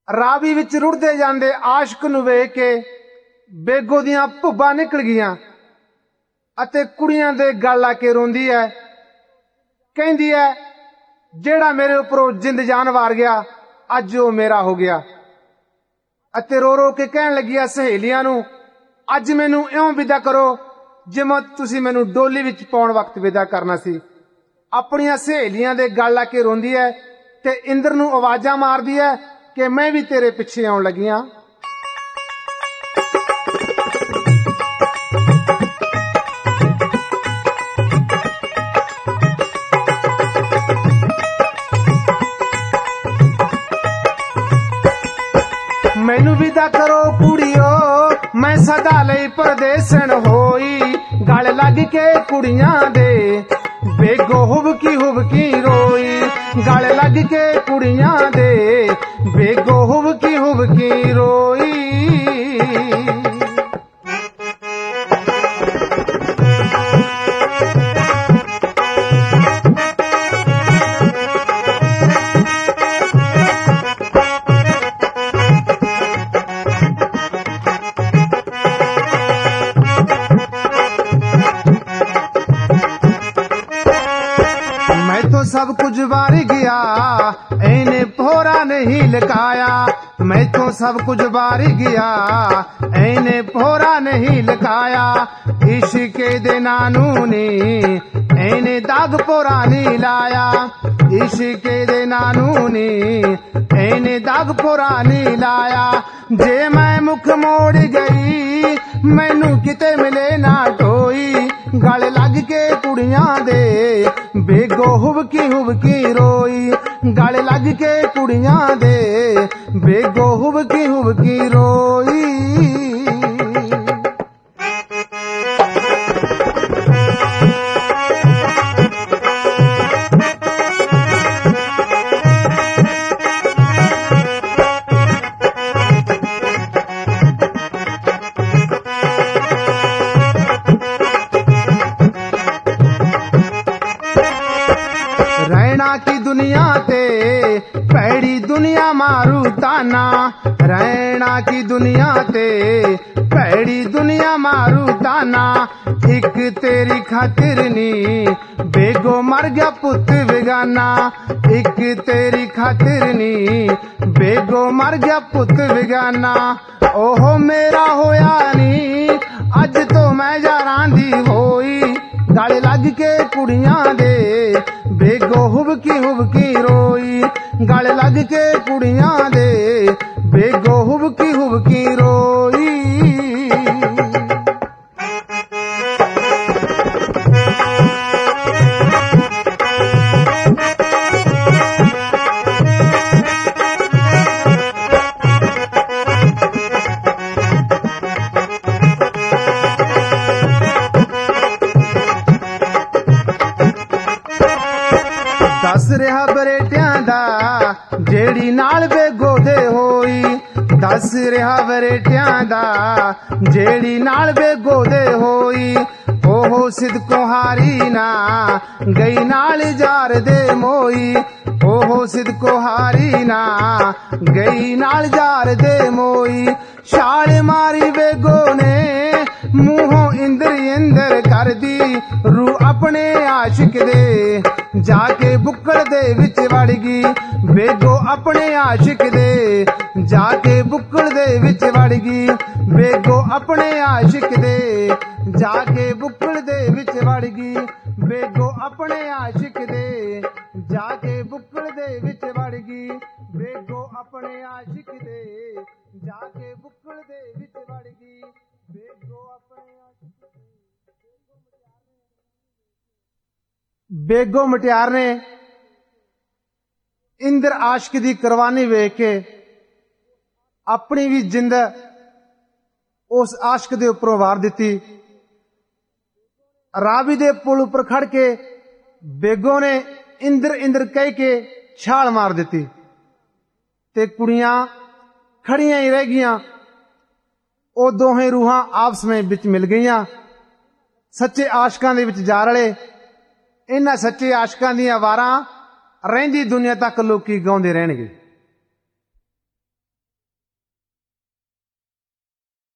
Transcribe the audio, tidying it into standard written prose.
ਰਾਵੀ ਵਿੱਚ ਰੁੜਦੇ ਜਾਂਦੇ ਆਸ਼ਕ ਨੂੰ ਵੇਖ ਕੇ ਬੇਗੋ ਦੀਆਂ ਭੁੱਬਾਂ ਨਿਕਲ ਗਈਆਂ ਅਤੇ ਕੁੜੀਆਂ ਦੇ ਗਲ ਆ ਕੇ ਰੋਂਦੀ ਹੈ। ਕਹਿੰਦੀ ਹੈ ਜਿਹੜਾ ਮੇਰੇ ਉੱਪਰੋਂ ਜਿੰਦ ਜਾਨ ਵਾਰ ਗਿਆ ਅੱਜ ਉਹ ਮੇਰਾ ਹੋ ਗਿਆ। ਅਤੇ ਰੋ ਰੋ ਕੇ ਕਹਿਣ ਲੱਗੀਆਂ ਸਹੇਲੀਆਂ ਨੂੰ ਅੱਜ ਮੈਨੂੰ ਇਉਂ ਵਿਦਾ ਕਰੋ ਜਿਵੇਂ ਤੁਸੀਂ ਮੈਨੂੰ ਡੋਲੀ ਵਿੱਚ ਪਾਉਣ ਵਕਤ ਵਿਦਾ ਕਰਨਾ ਸੀ। ਆਪਣੀਆਂ ਸਹੇਲੀਆਂ ਦੇ ਗਲ ਆ ਕੇ ਰੋਂਦੀ ਹੈ ਤੇ ਇੰਦਰ ਨੂੰ ਆਵਾਜ਼ਾਂ ਮਾਰਦੀ ਹੈ ਕਿ ਮੈਂ ਵੀ ਤੇਰੇ ਪਿੱਛੇ ਆਉਣ ਲੱਗੀ ਹਾਂ। ਮੈਨੂੰ ਵਿਦਾ ਕਰੋ ਕੁੜੀਓ ਮੈਂ ਸਦਾ ਲਈ ਪਰਦੇਸਣ ਹੋਈ। ਗਲ ਲੱਗ ਕੇ ਕੁੜੀਆਂ ਦੇ ਬੇਗੋ ਹੁਬਕੀ ਰੋਈ। ਗਲ ਲੱਗ ਕੇ ਕੁੜੀਆਂ ਦੇ ਬੇਗੋ ਹੁਬਕੀ ਰੋਈ। सब कुछ वार गया इन्हें भोरा नहीं लकाया। मैं तो सब कुछ वार गया इन्हें भोरा नहीं लकाया। इश्क दे नानू ने इन्हें दाग पोरा नहीं लाया। इश्क दे नानू ने इन्हें दाग पोरा नहीं लाया। जे मैं मुख मोड़ गई मैनू किते मिले ना टोई। गल लग के कुड़ियां दे बेगो हुबकी रोई। गल लग के कुड़ियां दे बेगो हुबकी रोई। रैना की दुनिया ते पैड़ी दुनिया मारू ताना। रैना की दुनिया ते पैड़ी दुनिया मारू ताना। एक तेरी खातिर नी बेगो मर गया पुत बेगाना। एक तेरी खातिर नी बेगो मर गया पुत बेगाना। ओहो मेरा होया नी अज तो मैं यारां दी होई। गल लग के कुड़ियां दे बेगो हुबकी रोई। गल लग के कुड़ियां दे बेगो हुबकी रोई। दस रहा बरेटियां दा जेड़ी नाल बेगो दे होई। दस रहा बरेटियां दा जेड़ी नाल बेगो दे होई। ओहो सिदको हारी ना गई नाल जार दे मोई। ओहो सिदको हारी ना गई नाल जार दे मोई। छाल मारी बेगो ने मूहों इंदर कर दी रू अपने आशिक दे। जाके बुक्कड़ दे विच वड़ गई बेगो अपने आशिक दे। जाके बुक्कड़ दे विच वड़ गई बेगो अपने आशिक दे। जाके बुक्कड़ दे विच वड़ गई बेगो अपने आशिक दे। जाके बुक्कड़ दे विच वड़ गई बेगो अपने आशिक दे। जाके बुक्कड़ दे विच वड़ गई बेगो अपने आशिक दे। बेगो मुटियार ने इंद्र आशिक दी कुर्बानी वेख के अपनी भी जिंद उस आशिक दे उपरों वार दिती। रावी दे पुल उपर खड़ के बेगो ने इंद्र कह के छाल मार दिती ते कुड़ियां खड़ियां ही रह गईयां। ओ दोहें रूहां आपस में विच मिल गईयां। सच्चे आशिकां दे विच जा रले। इन्हां सच्चे आशिकां दीयां वारां रहिंदी दुनिया तक लोकी गाउंदे रहणगे।